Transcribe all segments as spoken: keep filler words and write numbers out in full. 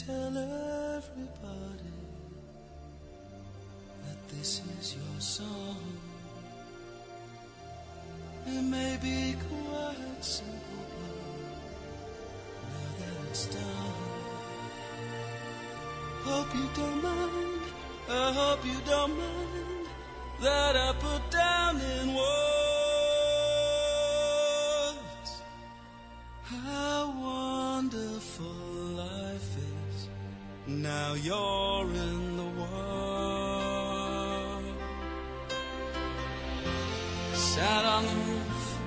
tell everybody that this is your song. It may be quite simple, but now that it's done, hope you don't mind, I hope you don't mind that I put down in words how wonderful life is. Now you're in the world. Sat on the roof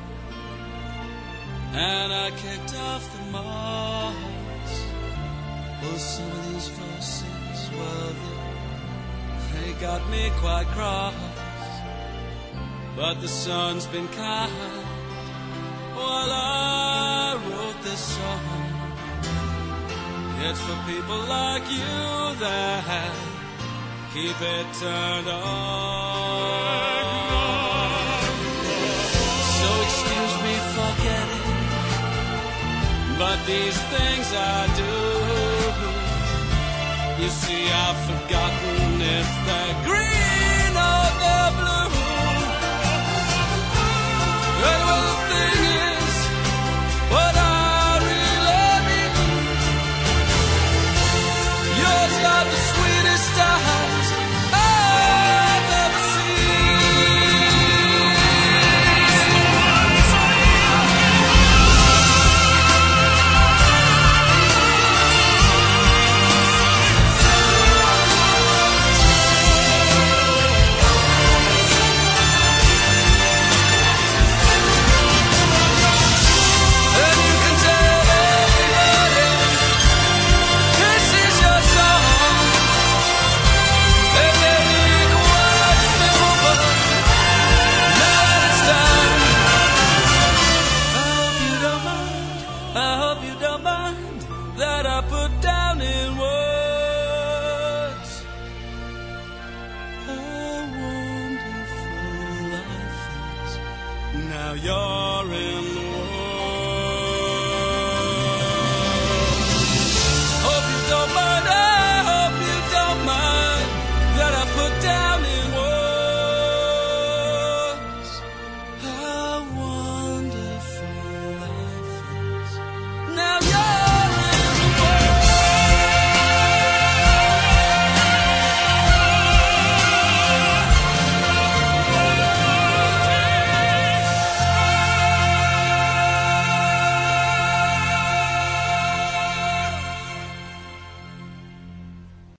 and I kicked off the moss. Well, some of these verses, well, they, they got me quite cross. But the sun's been kind while I wrote this song. It's for people like you that keep it turned on. So excuse me for getting, but these things I do, you see I've forgotten if they're green or they're blue. But well, the thing is, what I really mean, yours are the sweetest eyes I've ever you're